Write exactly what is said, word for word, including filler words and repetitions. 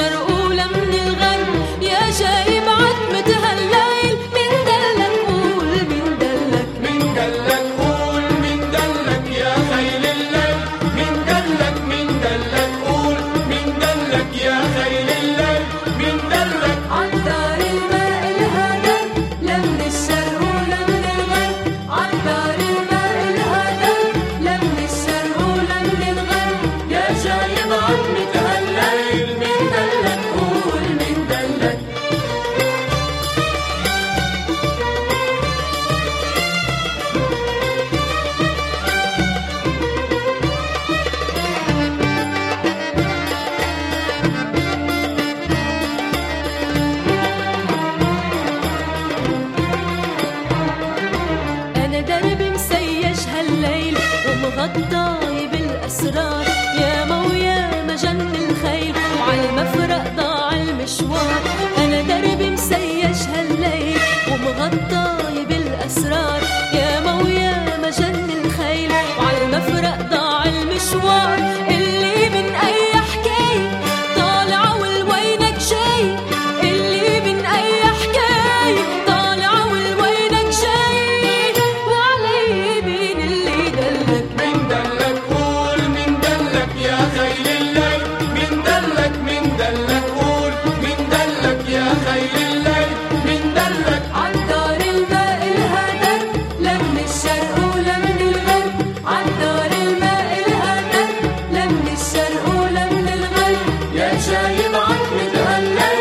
الشرق ولا من الغرب، يا جاي بعد متهالليل، من دلك قول من دلك، من دلك قول من دلك يا خيل الليل، من دلك من دلك قول من دلك يا خيل الليل، من دلك عالدار الماء الهدر لا من الشرق ولا من الغرب، عالدار الماء الهدر لا من الشرق ولا من الغرب، يا جاي بعد متهالليل، من دلك قول من دلك. أنا دربي مسيج هالليل ومغطاي بالأسرار، يا مويا مجن الخيل وعالمفرق ضاع المشوار، أنا دربي مسيج هالليل ومغطاي بالأسرار، يا مويا مجن الخيل وعالمفرق ضاع المشوار، اللي من أي حكاية طالع والوينك جاي، اللي من أي حكاية طالع والوينك جاي، وعلي بين اللي دلك، من دلك قول من دلك يا خيل الليل، من دلك من دلك قول من دلك يا خيل الليل، من دلك عالدار الماء الهدر لا من الشرق ولا من الغرب، عالدار الماء الهدر لا من الشرق ولا من الغرب، يا جاي بعد متهالليل،